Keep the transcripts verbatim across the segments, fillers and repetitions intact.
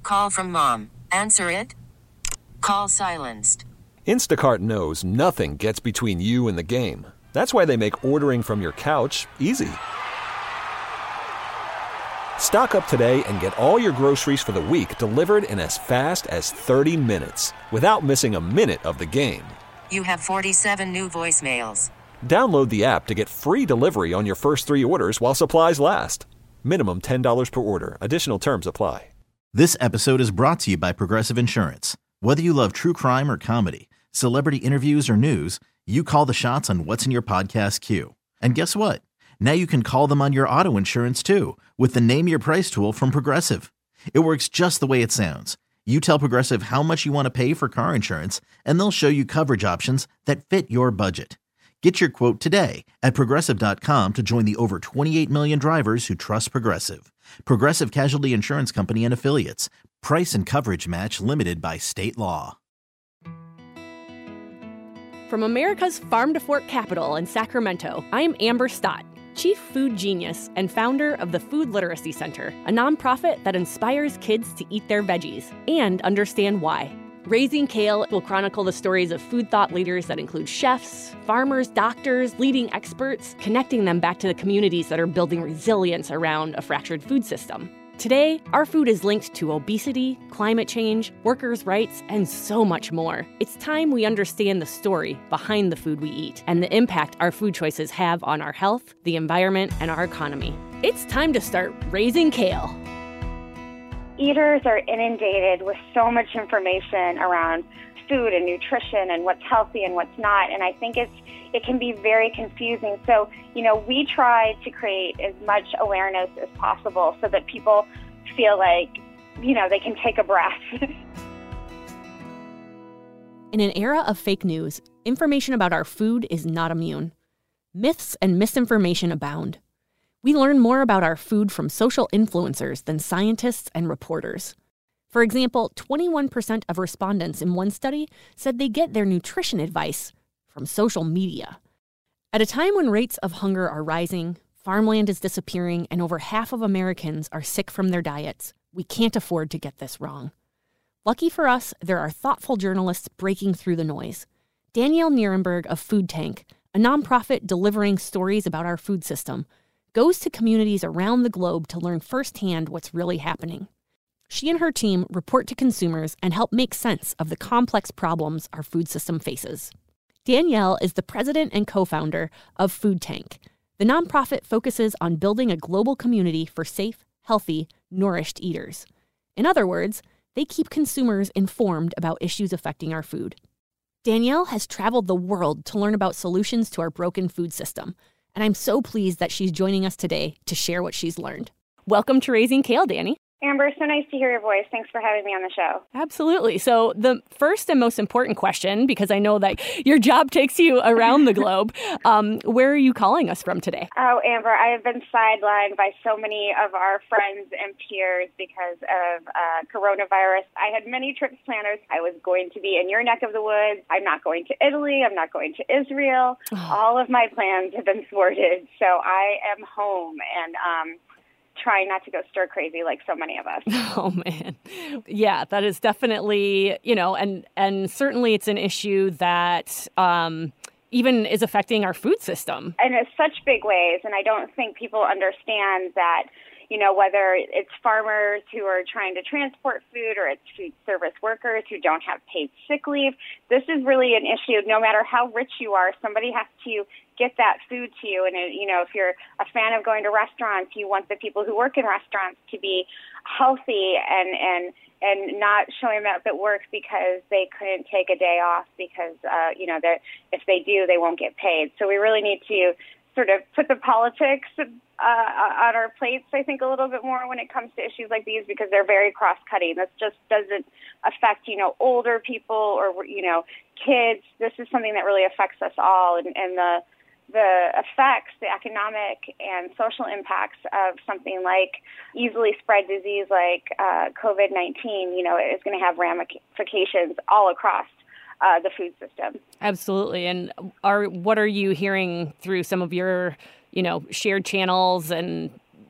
Call from mom. Answer it. Call silenced. Instacart knows nothing gets between you and the game. That's why they make ordering from your couch easy. Stock up today and get all your groceries for the week delivered in as fast as thirty minutes without missing a minute of the game. You have forty-seven new voicemails. Download the app to get free delivery on your first three orders while supplies last. Minimum ten dollars per order. Additional terms apply. This episode is brought to you by Progressive Insurance. Whether you love true crime or comedy, celebrity interviews or news, you call the shots on what's in your podcast queue. And guess what? Now you can call them on your auto insurance too with the Name Your Price tool from Progressive. It works just the way it sounds. You tell Progressive how much you want to pay for car insurance, and they'll show you coverage options that fit your budget. Get your quote today at Progressive dot com to join the over twenty-eight million drivers who trust Progressive. Progressive Casualty Insurance Company and Affiliates. Price and coverage match limited by state law. From America's farm-to-fork capital in Sacramento, I'm Amber Stott, Chief Food Genius and founder of the Food Literacy Center, a nonprofit that inspires kids to eat their veggies and understand why. Raising Kale will chronicle the stories of food thought leaders that include chefs, farmers, doctors, leading experts, connecting them back to the communities that are building resilience around a fractured food system. Today, our food is linked to obesity, climate change, workers' rights, and so much more. It's time we understand the story behind the food we eat and the impact our food choices have on our health, the environment, and our economy. It's time to start raising kale. Eaters are inundated with so much information around food and nutrition and what's healthy and what's not, and I think it's it can be very confusing. So, you know, we try to create as much awareness as possible so that people feel like, you know, they can take a breath. In an era of fake news, information about our food is not immune. Myths and misinformation abound. We learn more about our food from social influencers than scientists and reporters. For example, twenty-one percent of respondents in one study said they get their nutrition advice from social media. At a time when rates of hunger are rising, farmland is disappearing, and over half of Americans are sick from their diets, we can't afford to get this wrong. Lucky for us, there are thoughtful journalists breaking through the noise. Danielle Nierenberg of Food Tank, a nonprofit delivering stories about our food system, goes to communities around the globe to learn firsthand what's really happening. She and her team report to consumers and help make sense of the complex problems our food system faces. Danielle is the president and co-founder of Food Tank. The nonprofit focuses on building a global community for safe, healthy, nourished eaters. In other words, they keep consumers informed about issues affecting our food. Danielle has traveled the world to learn about solutions to our broken food system, and I'm so pleased that she's joining us today to share what she's learned. Welcome to Raising Kale, Dani. Amber, so nice to hear your voice. Thanks for having me on the show. Absolutely. So the first and most important question, because I know that your job takes you around the globe, um, where are you calling us from today? Oh, Amber, I have been sidelined by so many of our friends and peers because of uh, coronavirus. I had many trips planned. I was going to be in your neck of the woods. I'm not going to Italy. I'm not going to Israel. Oh. All of my plans have been thwarted. So I am home and um trying not to go stir crazy like so many of us. Oh, man. Yeah, that is definitely, you know, and, and certainly it's an issue that um, even is affecting our food system. And in such big ways. And I don't think people understand that, you know, whether it's farmers who are trying to transport food or it's food service workers who don't have paid sick leave, this is really an issue. No matter how rich you are, somebody has to get that food to you. And, it, you know, if you're a fan of going to restaurants, you want the people who work in restaurants to be healthy and, and, and not showing up at work because they couldn't take a day off because, uh, you know, if they do, they won't get paid. So we really need to sort of put the politics uh, on our plates, I think, a little bit more when it comes to issues like these because they're very cross-cutting. This just doesn't affect, you know, older people or, you know, kids. This is something that really affects us all. And, and the the effects, the economic and social impacts of something like easily spread disease like uh, COVID nineteen, you know, is going to have ramifications all across uh, the food system. Absolutely. And are what are you hearing through some of your, you know, shared channels and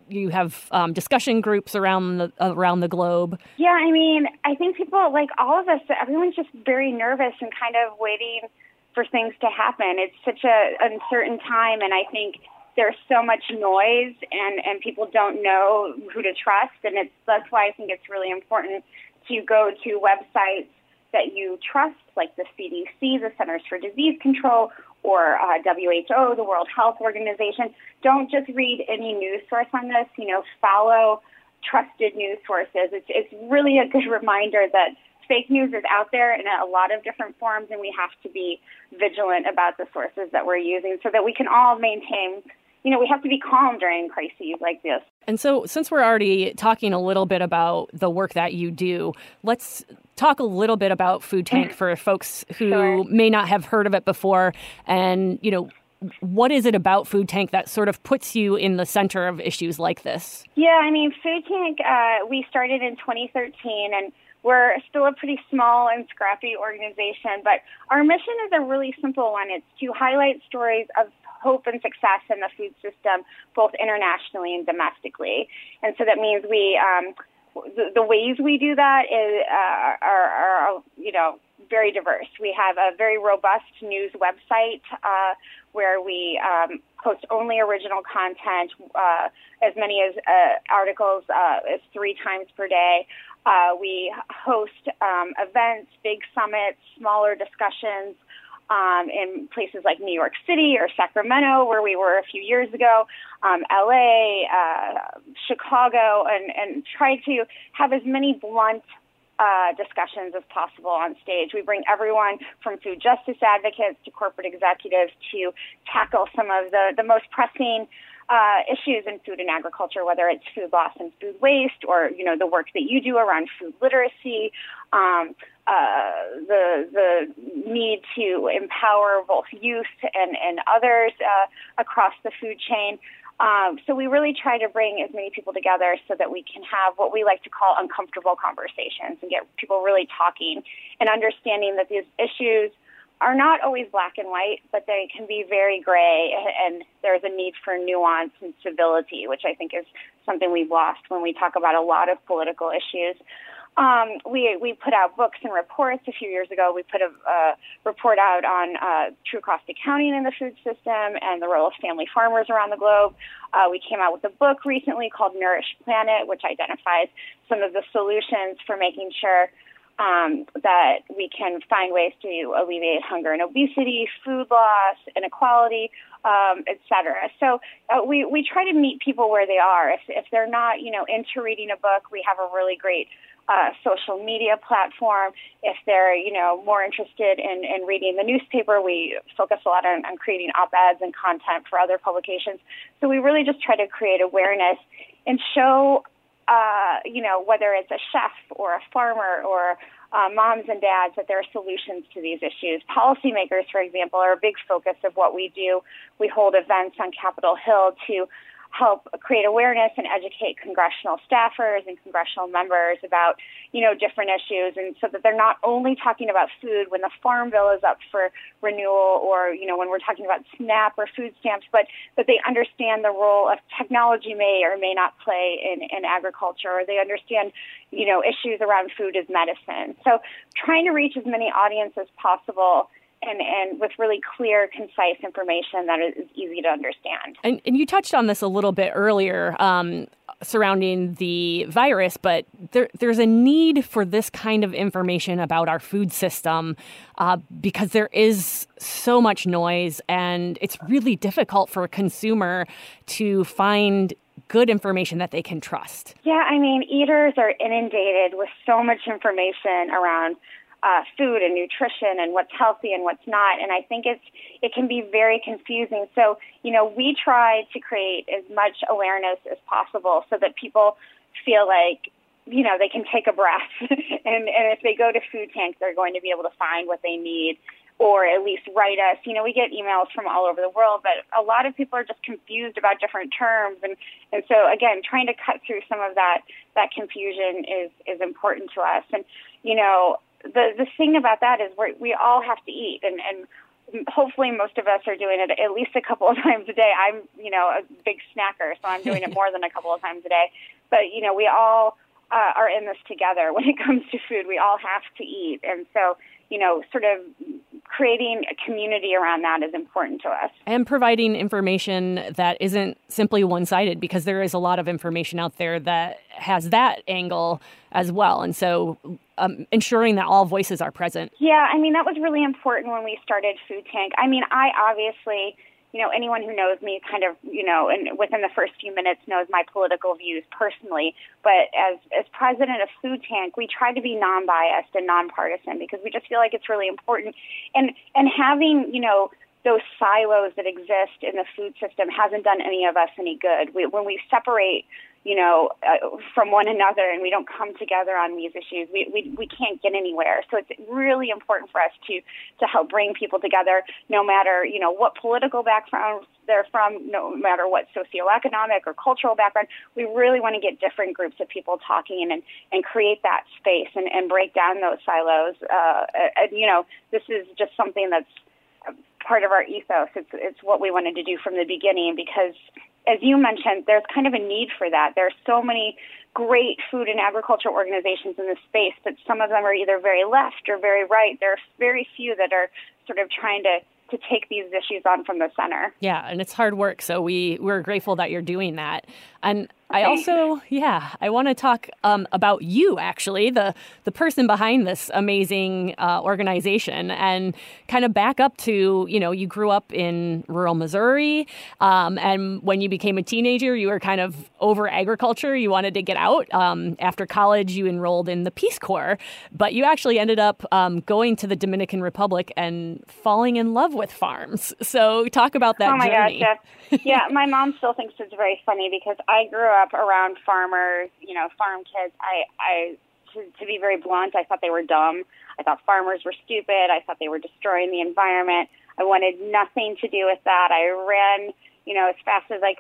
you have um, discussion groups around the around the globe. Yeah, I mean, I think people, like all of us, everyone's just very nervous and kind of waiting for things to happen. It's such a uncertain time, and I think there's so much noise, and, and people don't know who to trust, and it's that's why I think it's really important to go to websites that you trust, like the C D C, the Centers for Disease Control, or uh, W H O, the World Health Organization. Don't just read any news source on this. You know, follow trusted news sources. It's it's really a good reminder that fake news is out there in a lot of different forms, and we have to be vigilant about the sources that we're using so that we can all maintain, you know, we have to be calm during crises like this. And so since we're already talking a little bit about the work that you do, let's talk a little bit about Food Tank for folks who Sure. may not have heard of it before. And, you know, what is it about Food Tank that sort of puts you in the center of issues like this? Yeah, I mean, Food Tank, uh, we started in twenty thirteen, and we're still a pretty small and scrappy organization, but our mission is a really simple one. It's to highlight stories of hope and success in the food system, both internationally and domestically. And so that means we, um, the, the ways we do that is, uh, are, are, you know, very diverse. We have a very robust news website uh, where we um, post only original content, uh, as many as uh, articles uh, as three times per day. Uh, we host um, events, big summits, smaller discussions um, in places like New York City or Sacramento, where we were a few years ago, um, L A, uh, Chicago, and, and try to have as many blunt Uh, discussions as possible on stage. We bring everyone from food justice advocates to corporate executives to tackle some of the, the most pressing uh, issues in food and agriculture, whether it's food loss and food waste, or, you know, the work that you do around food literacy, um, uh, the the need to empower both youth and, and others uh, across the food chain. Um, so we really try to bring as many people together so that we can have what we like to call uncomfortable conversations and get people really talking and understanding that these issues are not always black and white, but they can be very gray, and there's a need for nuance and civility, which I think is something we've lost when we talk about a lot of political issues. Um, we we put out books and reports. A few years ago, we put a uh, report out on uh, true cost accounting in the food system and the role of family farmers around the globe. Uh, we came out with a book recently called Nourish Planet, which identifies some of the solutions for making sure um, that we can find ways to alleviate hunger and obesity, food loss, inequality, um, et cetera. So uh, we, we try to meet people where they are. If, if they're not, you know, into reading a book, we have a really great Uh, social media platform. If they're, you know, more interested in, in reading the newspaper, we focus a lot on, on creating op-eds and content for other publications. So we really just try to create awareness and show, uh, you know, whether it's a chef or a farmer or uh, moms and dads, that there are solutions to these issues. Policymakers, for example, are a big focus of what we do. We hold events on Capitol Hill to help create awareness and educate congressional staffers and congressional members about, you know, different issues, and so that they're not only talking about food when the Farm Bill is up for renewal, or, you know, when we're talking about SNAP or food stamps, but that they understand the role of technology may or may not play in, in agriculture, or they understand, you know, issues around food as medicine. So trying to reach as many audiences as possible, And, and with really clear, concise information that is easy to understand. And, and you touched on this a little bit earlier um, surrounding the virus, but there, there's a need for this kind of information about our food system uh, because there is so much noise, and it's really difficult for a consumer to find good information that they can trust. Yeah, I mean, eaters are inundated with so much information around Uh, food and nutrition and what's healthy and what's not. And I think it's it can be very confusing. So, you know, we try to create as much awareness as possible so that people feel like, you know, they can take a breath. and, and if they go to Food Tank, they're going to be able to find what they need, or at least write us. You know, we get emails from all over the world, but a lot of people are just confused about different terms. And, and so, again, trying to cut through some of that, that confusion is, is important to us. And, you know, The the thing about that is we we all have to eat, and, and hopefully most of us are doing it at least a couple of times a day. I'm, you know, a big snacker, so I'm doing it more than a couple of times a day. But, you know, we all uh, are in this together when it comes to food. We all have to eat. And so, you know, sort of creating a community around that is important to us. And providing information that isn't simply one-sided, because there is a lot of information out there that has that angle as well. And so um, ensuring that all voices are present. Yeah, I mean, that was really important when we started Food Tank. I mean, I obviously, you know, anyone who knows me kind of, you know, and within the first few minutes knows my political views personally. But as, as president of Food Tank, we try to be non-biased and nonpartisan because we just feel like it's really important. And, and having, you know, those silos that exist in the food system hasn't done any of us any good. We, when we separate, you know, uh, from one another and we don't come together on these issues, we, we we can't get anywhere. So it's really important for us to to help bring people together, no matter, you know, what political background they're from, no matter what socioeconomic or cultural background. We really want to get different groups of people talking and, and create that space and, and break down those silos. Uh, and, you know, this is just something that's part of our ethos. It's it's what we wanted to do from the beginning because, as you mentioned, there's kind of a need for that. There are so many great food and agriculture organizations in this space, but some of them are either very left or very right. There are very few that are sort of trying to, to take these issues on from the center. Yeah, and it's hard work, so we, we're grateful that you're doing that. And I also, yeah, I want to talk um, about you, actually, the the person behind this amazing uh, organization, and kind of back up to, you know, you grew up in rural Missouri, um, and when you became a teenager, you were kind of over agriculture. You wanted to get out. Um, after college, you enrolled in the Peace Corps, but you actually ended up um, going to the Dominican Republic and falling in love with farms. So talk about that journey. Oh, my journey. gosh, yes. Yeah, my mom still thinks it's very funny because I grew up around farmers, you know, farm kids. I, I to, to be very blunt, I thought they were dumb. I thought farmers were stupid. I thought they were destroying the environment. I wanted nothing to do with that. I ran, you know, as fast as I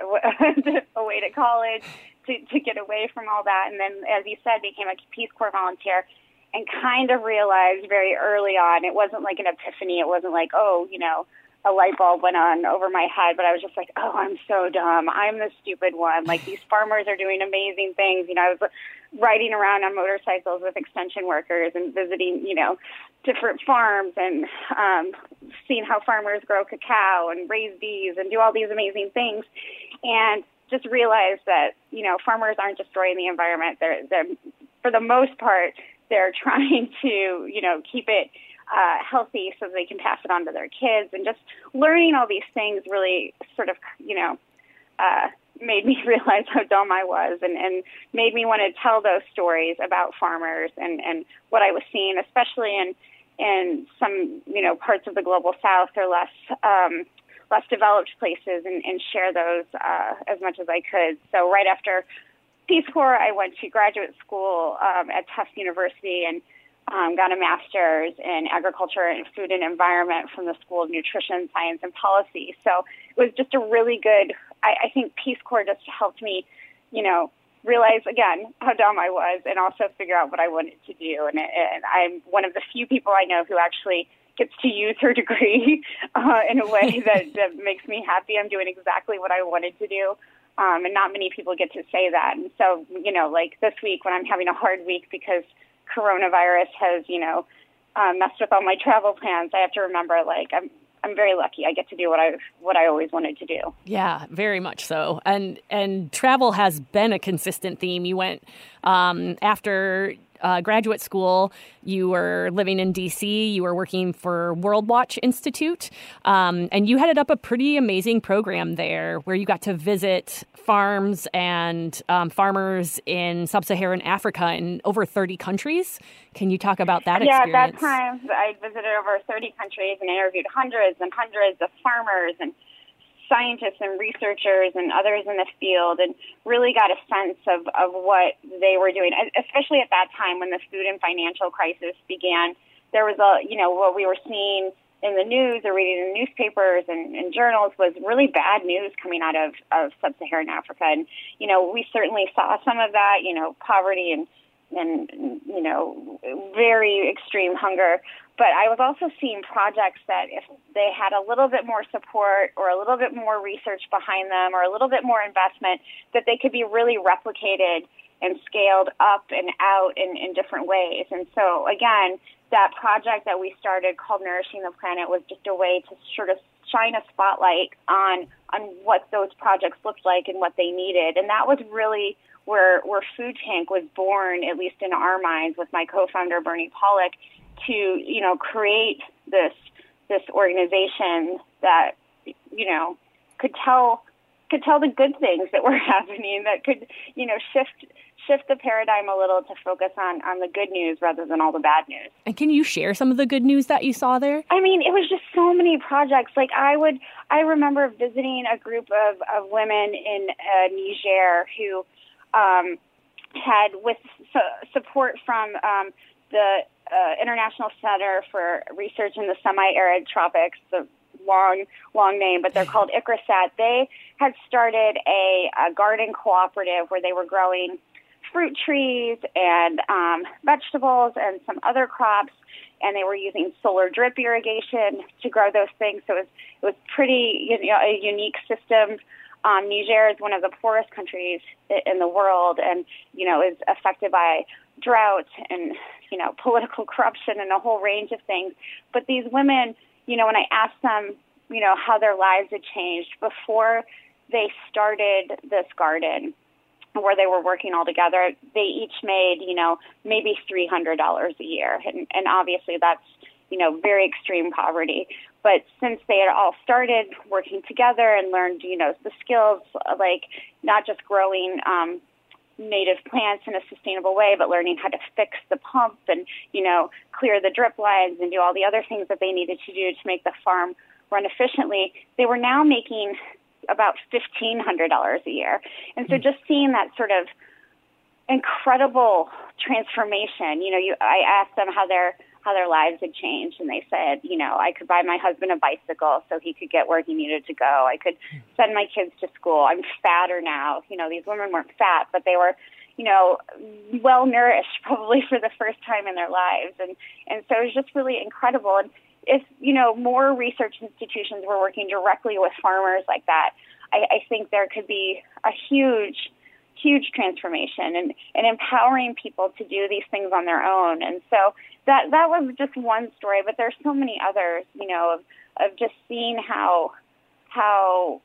could away to college to, to get away from all that. And then, as you said, became a Peace Corps volunteer and kind of realized very early on, it wasn't like an epiphany. It wasn't like, oh, you know, a light bulb went on over my head, but I was just like, oh, I'm so dumb. I'm the stupid one. Like, these farmers are doing amazing things. You know, I was riding around on motorcycles with extension workers and visiting, you know, different farms and um, seeing how farmers grow cacao and raise bees and do all these amazing things. And just realized that, you know, farmers aren't destroying the environment. They're, they're for the most part, they're trying to, you know, keep it Uh, healthy so they can pass it on to their kids, and just learning all these things really sort of, you know, uh, made me realize how dumb I was, and, and made me want to tell those stories about farmers and, and what I was seeing, especially in in some, you know, parts of the global South or less um, less developed places, and, and share those uh, as much as I could. So right after Peace Corps, I went to graduate school um, at Tufts University and Um, got a master's in agriculture and food and environment from the School of Nutrition, Science, and Policy. So it was just a really good, I, I think Peace Corps just helped me, you know, realize, again, how dumb I was and also figure out what I wanted to do. And, and I'm one of the few people I know who actually gets to use her degree uh, in a way that, that makes me happy. I'm doing exactly what I wanted to do. Um, and not many people get to say that. And so, you know, like this week when I'm having a hard week because coronavirus has, you know, um, messed with all my travel plans, I have to remember, like, I'm I'm very lucky. I get to do what I what I always wanted to do. Yeah, very much so. And and travel has been a consistent theme. You went um, after uh, graduate school. You were living in D C. You were working for World Watch Institute, um, and you headed up a pretty amazing program there where you got to visit farms and um, farmers in sub-Saharan Africa in over thirty countries. Can you talk about that yeah, experience? Yeah, at that time, I visited over thirty countries and interviewed hundreds and hundreds of farmers and scientists and researchers and others in the field, and really got a sense of, of what they were doing, especially at that time when the food and financial crisis began. There was a, you know, what we were seeing in the news or reading in newspapers and, and journals was really bad news coming out of, of sub-Saharan Africa. And, you know, we certainly saw some of that, you know, poverty and and, you know, very extreme hunger. But I was also seeing projects that if they had a little bit more support or a little bit more research behind them or a little bit more investment, that they could be really replicated and scaled up and out in, in different ways. And so, again, that project that we started called Nourishing the Planet was just a way to sort of shine a spotlight on on what those projects looked like and what they needed. And that was really where where Food Tank was born, at least in our minds, with my co-founder, Bernie Pollock, to, you know, create this this organization that, you know, could tell could tell the good things that were happening, that could, you know, shift shift the paradigm a little to focus on, on the good news rather than all the bad news. And can you share some of the good news that you saw there? I mean, it was just so many projects. Like I would, I remember visiting a group of, of women in uh, Niger who um, had, with su- support from um, the uh, International Center for Research in the Semi-Arid Tropics, the long, long name, but they're called ICRISAT. They had started a, a garden cooperative where they were growing fruit trees and um, vegetables and some other crops, and they were using solar drip irrigation to grow those things. So it was, it was pretty, you know, a unique system. Um, Niger is one of the poorest countries in the world, and, you know, is affected by drought and, you know, political corruption and a whole range of things. But these women, you know, when I asked them, you know, how their lives had changed before they started this garden, where they were working all together, they each made, you know, maybe three hundred dollars a year. And, and obviously that's, you know, very extreme poverty. But since they had all started working together and learned, you know, the skills, like not just growing um, native plants in a sustainable way, but learning how to fix the pump and, you know, clear the drip lines and do all the other things that they needed to do to make the farm run efficiently, they were now making about fifteen hundred dollars a year. And so just seeing that sort of incredible transformation, you know, you, I asked them how their how their lives had changed, and they said, you know, I could buy my husband a bicycle so he could get where he needed to go. I could send my kids to school. I'm fatter now. You know, these women weren't fat, but they were, you know, well-nourished probably for the first time in their lives. And, and so it was just really incredible. And if, you know, more research institutions were working directly with farmers like that, I, I think there could be a huge, huge transformation and, and empowering people to do these things on their own. And so that that was just one story, but there's so many others, you know, of, of just seeing how how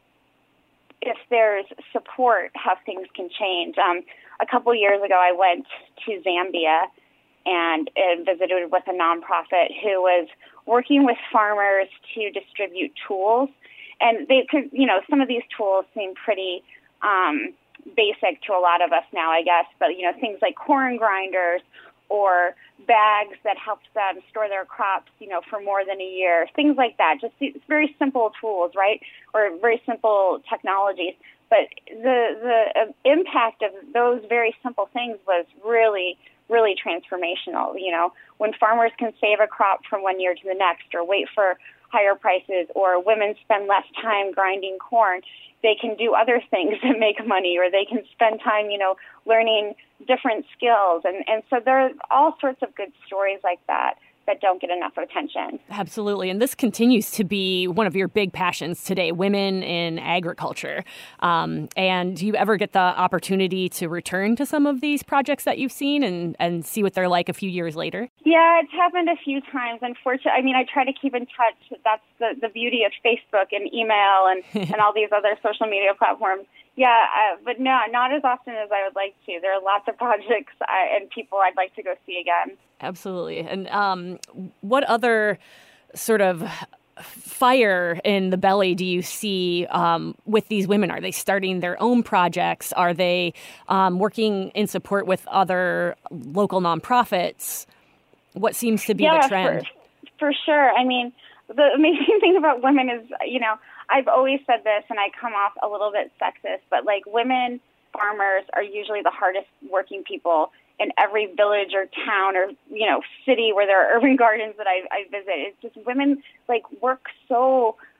if there's support, how things can change. Um, a couple years ago, I went to Zambia and, and visited with a nonprofit who was working with farmers to distribute tools. And they could, you know, some of these tools seem pretty um, basic to a lot of us now, I guess, but, you know, things like corn grinders or bags that help them store their crops, you know, for more than a year, things like that. Just these very simple tools, right, or very simple technologies. But the the uh, impact of those very simple things was really, really transformational. You know, when farmers can save a crop from one year to the next or wait for higher prices, or women spend less time grinding corn, they can do other things that make money, or they can spend time, you know, learning different skills. And, and so there are all sorts of good stories like that that don't get enough attention. Absolutely. And this continues to be one of your big passions today, women in agriculture. Um, and do you ever get the opportunity to return to some of these projects that you've seen and, and see what they're like a few years later? Yeah, it's happened a few times. Unfortunately, I mean, I try to keep in touch. That's the, the beauty of Facebook and email and, and all these other social media platforms. Yeah, uh, but no, not as often as I would like to. There are lots of projects I, and people I'd like to go see again. Absolutely. And um, what other sort of fire in the belly do you see um, with these women? Are they starting their own projects? Are they um, working in support with other local nonprofits? What seems to be yeah, the trend? For, for sure. I mean, the amazing thing about women is, you know, I've always said this, and I come off a little bit sexist, but like women farmers are usually the hardest working people in every village or town or, you know, city where there are urban gardens that I, I visit. It's just women like work so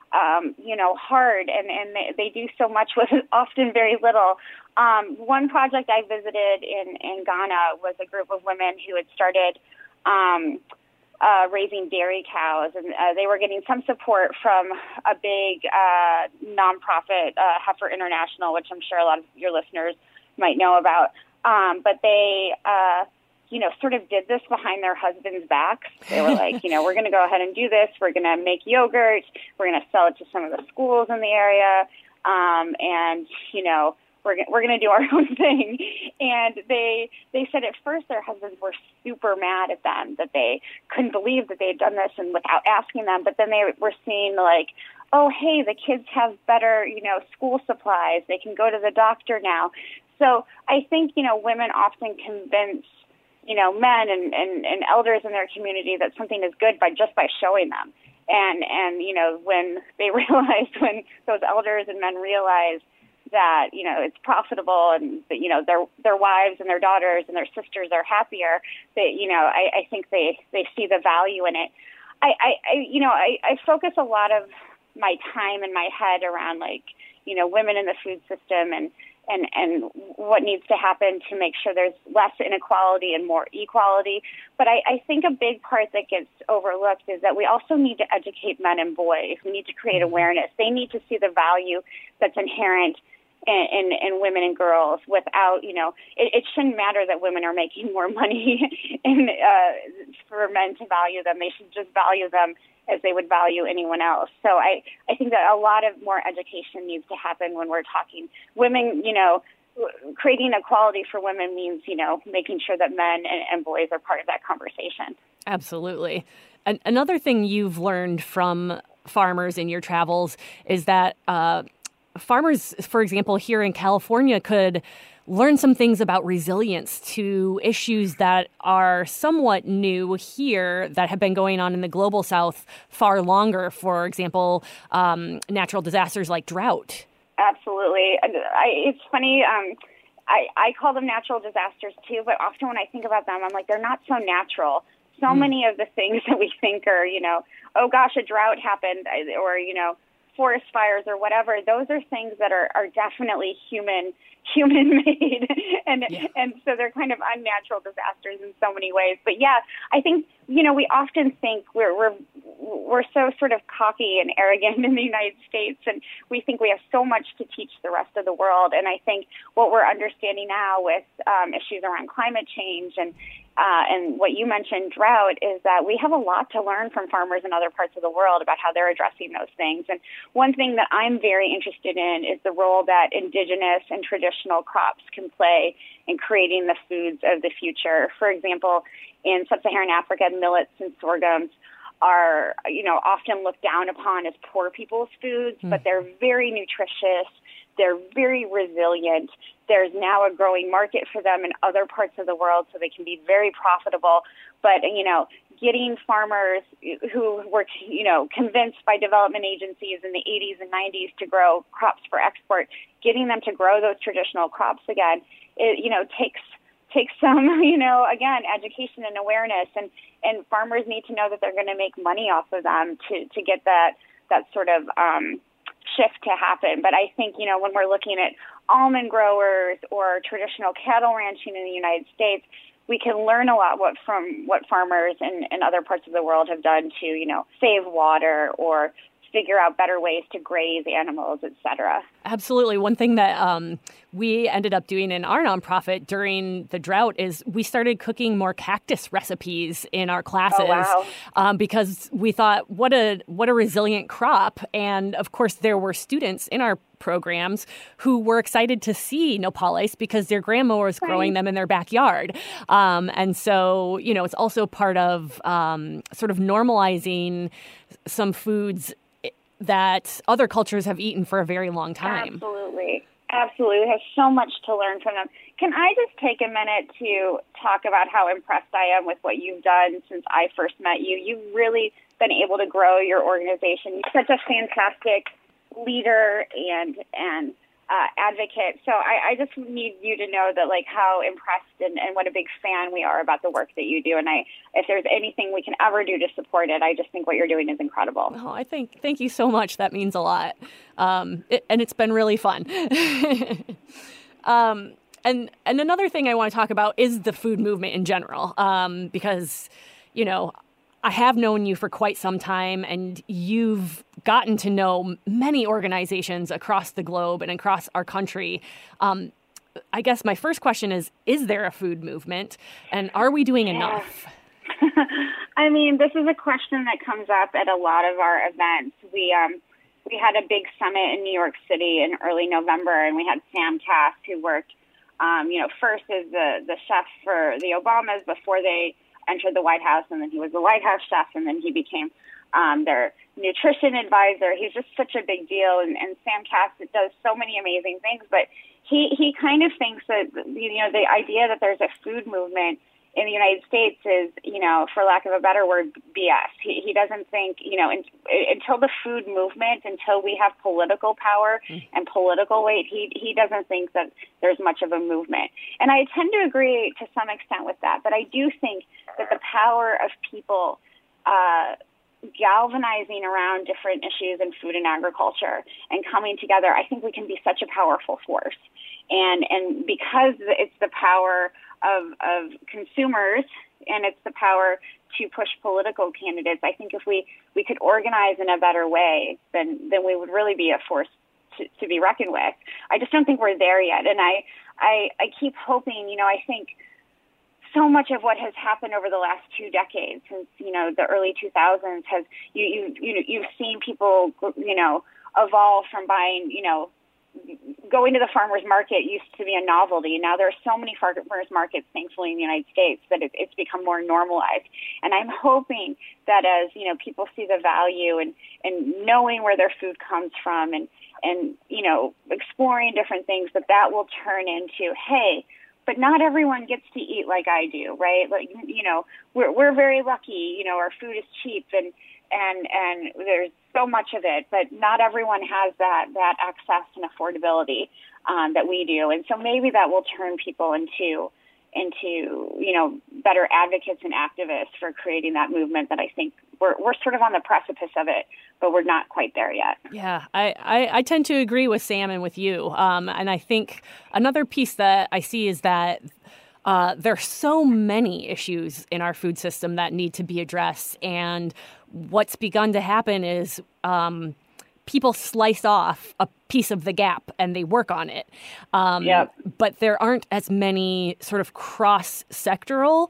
um, you know, hard, and, and they, they do so much with often very little. Um, one project I visited in, in Ghana was a group of women who had started um, uh, raising dairy cows, and uh, they were getting some support from a big uh, nonprofit, uh, Heifer International, which I'm sure a lot of your listeners might know about. Um, but they, uh, you know, sort of did this behind their husbands' backs. They were like, you know, we're going to go ahead and do this. We're going to make yogurt. We're going to sell it to some of the schools in the area. Um, and, you know, we're, we're going to do our own thing. And they they said at first their husbands were super mad at them, that they couldn't believe that they had done this and without asking them. But then they were seeing like, oh, hey, the kids have better, you know, school supplies. They can go to the doctor now. So I think, you know, women often convince, you know, men and, and, and elders in their community that something is good by just by showing them. And, and, you know, when they realize, when those elders and men realize that, you know, it's profitable and that, you know, their, their wives and their daughters and their sisters are happier, that, you know, I, I think they, they see the value in it. I, I, I you know, I, I focus a lot of my time in my head around, like, you know, women in the food system and, and, and what needs to happen to make sure there's less inequality and more equality. But I, I think a big part that gets overlooked is that we also need to educate men and boys. We need to create awareness. They need to see the value that's inherent in, in, in women and girls without, you know, it, it shouldn't matter that women are making more money and, uh, for men to value them. They should just value them as they would value anyone else. So I, I think that a lot of more education needs to happen when we're talking women, you know, creating equality for women means, you know, making sure that men and, and boys are part of that conversation. Absolutely. And another thing you've learned from farmers in your travels is that uh, farmers, for example, here in California could learn some things about resilience to issues that are somewhat new here that have been going on in the global South far longer. For example, um, natural disasters like drought. Absolutely. I, it's funny. Um, I, I call them natural disasters too, but often when I think about them, I'm like, they're not so natural. So mm. many of the things that we think are, you know, oh gosh, a drought happened, or, you know, forest fires or whatever, those are things that are, are definitely human human made and yeah. and so they're kind of unnatural disasters in so many ways. But yeah, I think, you know, we often think we're we're we're so sort of cocky and arrogant in the United States, and we think we have so much to teach the rest of the world. And I think what we're understanding now with um, issues around climate change and Uh, and what you mentioned, drought, is that we have a lot to learn from farmers in other parts of the world about how they're addressing those things. And one thing that I'm very interested in is the role that indigenous and traditional crops can play in creating the foods of the future. For example, in sub-Saharan Africa, millets and sorghums are, you know, often looked down upon as poor people's foods, mm. but they're very nutritious. They're very resilient. There's now a growing market for them in other parts of the world, so they can be very profitable. But, you know, getting farmers who were, you know, convinced by development agencies in the eighties and nineties to grow crops for export, getting them to grow those traditional crops again, it, you know, takes takes some, you know, again, education and awareness. And, and farmers need to know that they're going to make money off of them to, to get that, that sort of um, shift to happen. But I think, you know, when we're looking at almond growers or traditional cattle ranching in the United States, we can learn a lot what from what farmers in, in other parts of the world have done to, you know, save water or figure out better ways to graze animals, et cetera. Absolutely. One thing that um, we ended up doing in our nonprofit during the drought is we started cooking more cactus recipes in our classes. Oh, wow. um, because we thought, what a what a resilient crop. And of course, there were students in our programs who were excited to see nopales because their grandma was growing right. them in their backyard. Um, and so, you know, it's also part of um, sort of normalizing some foods that other cultures have eaten for a very long time. Absolutely. Absolutely. There's so much to learn from them. Can I just take a minute to talk about how impressed I am with what you've done since I first met you? You've really been able to grow your organization. You're such a fantastic leader and and uh, advocate. So I, I just need you to know that, like, how impressed and, and what a big fan we are about the work that you do. And I, if there's anything we can ever do to support it, I just think what you're doing is incredible. Oh, I think, thank you so much. That means a lot. Um, it, and it's been really fun. um, and, and another thing I want to talk about is the food movement in general, um, because, you know, I have known you for quite some time, and you've gotten to know many organizations across the globe and across our country. Um, I guess my first question is, is there a food movement, and are we doing yeah. enough? I mean, this is a question that comes up at a lot of our events. We um, we had a big summit in New York City in early November, and we had Sam Kass, who worked, um, you know, first as the, the chef for the Obamas before they entered the White House, and then he was the White House chef, and then he became um, their nutrition advisor. He's just such a big deal, and, and Sam Kass does so many amazing things, but he, he kind of thinks that, you know, the idea that there's a food movement in the United States is, you know, for lack of a better word, B S. He, he doesn't think, you know, in, until the food movement, until we have political power and political weight, he he doesn't think that there's much of a movement. And I tend to agree to some extent with that, but I do think that the power of people uh, galvanizing around different issues in food and agriculture and coming together, I think we can be such a powerful force. And and because it's the power of of consumers and it's the power to push political candidates, I think if we, we could organize in a better way, then then we would really be a force to, to be reckoned with. I just don't think we're there yet. And I, I I keep hoping, you know, I think so much of what has happened over the last two decades, since, you know, the early two thousands, has you you you you've seen people, you know, evolve from buying, you know, going to the farmer's market used to be a novelty. Now there are so many farmer's markets, thankfully, in the United States, that it, it's become more normalized. And I'm hoping that as, you know, people see the value and, and knowing where their food comes from and, and, you know, exploring different things, that that will turn into, hey, but not everyone gets to eat like I do, right? Like, you know, we're we're very lucky, you know, our food is cheap and, and, and there's so much of it, but not everyone has that, that access and affordability um, that we do. And so maybe that will turn people into, into, you know, better advocates and activists for creating that movement that I think we're, we're sort of on the precipice of it, but we're not quite there yet. Yeah, I, I, I tend to agree with Sam and with you. Um, and I think another piece that I see is that Uh, there are so many issues in our food system that need to be addressed. And what's begun to happen is um, people slice off a piece of the gap and they work on it. Um, yep. But there aren't as many sort of cross-sectoral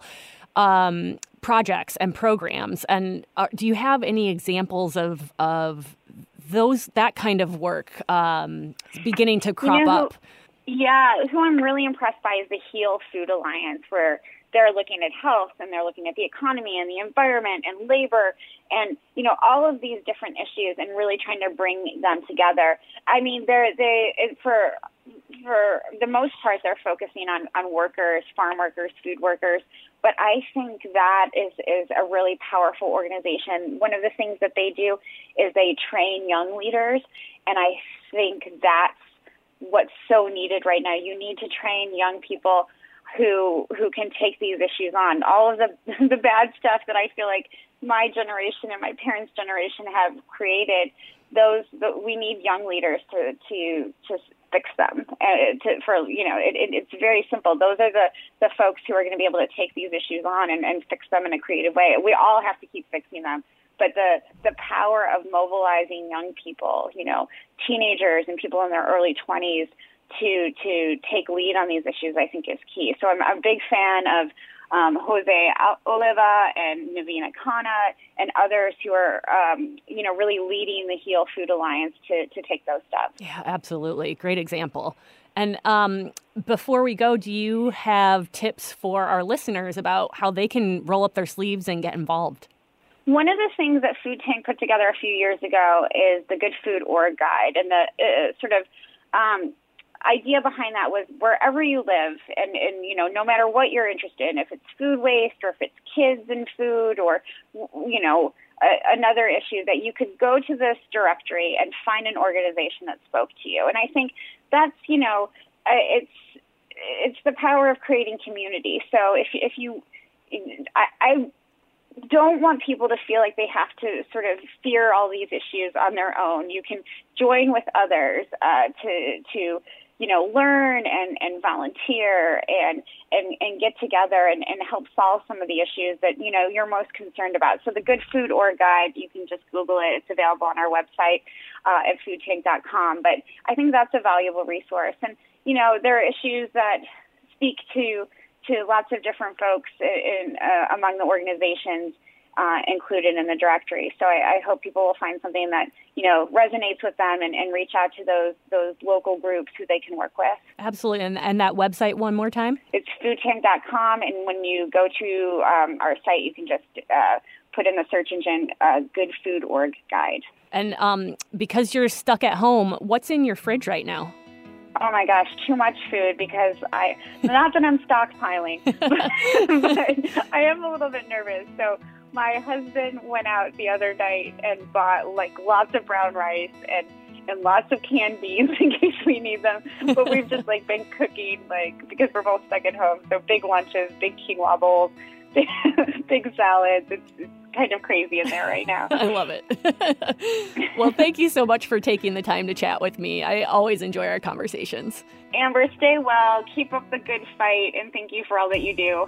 um, projects and programs. And uh, do you have any examples of, of those that kind of work um, beginning to crop you know, up? Yeah, who I'm really impressed by is the Heal Food Alliance, where they're looking at health and they're looking at the economy and the environment and labor and, you know, all of these different issues and really trying to bring them together. I mean, they're, they, for, for the most part, they're focusing on, on workers, farm workers, food workers. But I think that is, is a really powerful organization. One of the things that they do is they train young leaders, and I think that's what's so needed right now. You need to train young people who who can take these issues on. All of the the bad stuff that I feel like my generation and my parents' generation have created, those the, we need young leaders to to to fix them. Uh, to, for you know, it, it, it's very simple. Those are the, the folks who are going to be able to take these issues on and, and fix them in a creative way. We all have to keep fixing them. But the, the power of mobilizing young people, you know, teenagers and people in their early twenties to to take lead on these issues, I think is key. So I'm, I'm a big fan of um, Jose Oliva and Navina Khanna and others who are, um, you know, really leading the Heal Food Alliance to, to take those steps. Yeah, absolutely. Great example. And um, before we go, do you have tips for our listeners about how they can roll up their sleeves and get involved? One of the things that Food Tank put together a few years ago is the Good Food Org Guide. And the uh, sort of um, idea behind that was wherever you live, and, and, you know, no matter what you're interested in, if it's food waste or if it's kids and food or, you know, a, another issue, that you could go to this directory and find an organization that spoke to you. And I think that's, you know, uh, it's it's the power of creating community. So if if you, I, I don't want people to feel like they have to sort of fear all these issues on their own. You can join with others uh, to to you know learn and, and volunteer and and, and get together and, and help solve some of the issues that you know you're most concerned about. So the Good Food Org Guide, you can just Google it. It's available on our website uh, at food tank dot com. But I think that's a valuable resource. And you know there are issues that speak to to lots of different folks in, uh, among the organizations uh, included in the directory. So I, I hope people will find something that, you know, resonates with them and, and reach out to those those local groups who they can work with. Absolutely. And, and that website one more time? It's food tank dot com. And when you go to um, our site, you can just uh, put in the search engine uh, Good Food Org Guide. And um, because you're stuck at home, what's in your fridge right now? Oh my gosh, too much food because I, not that I'm stockpiling, but, but I am a little bit nervous. So my husband went out the other night and bought like lots of brown rice and, and lots of canned beans in case we need them. But we've just like been cooking like, because we're both stuck at home. So big lunches, big quinoa bowls, big, big salads. It's, it's kind of crazy in there right now. I love it. Well, thank you so much for taking the time to chat with me. I always enjoy our conversations. Amber, stay well, keep up the good fight, and thank you for all that you do.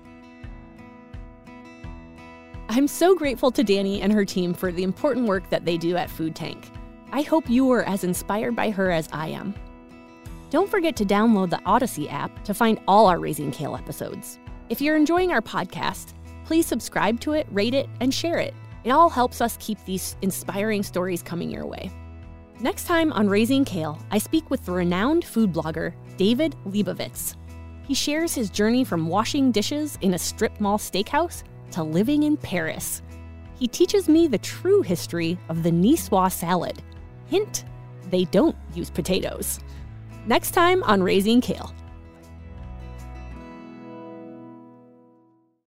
I'm so grateful to Dani and her team for the important work that they do at Food Tank. I hope you were as inspired by her as I am. Don't forget to download the Odyssey app to find all our Raising Kale episodes. If you're enjoying our podcast, please subscribe to it, rate it, and share it. It all helps us keep these inspiring stories coming your way. Next time on Raising Kale, I speak with the renowned food blogger, David Leibovitz. He shares his journey from washing dishes in a strip mall steakhouse to living in Paris. He teaches me the true history of the Niçoise salad. Hint, they don't use potatoes. Next time on Raising Kale.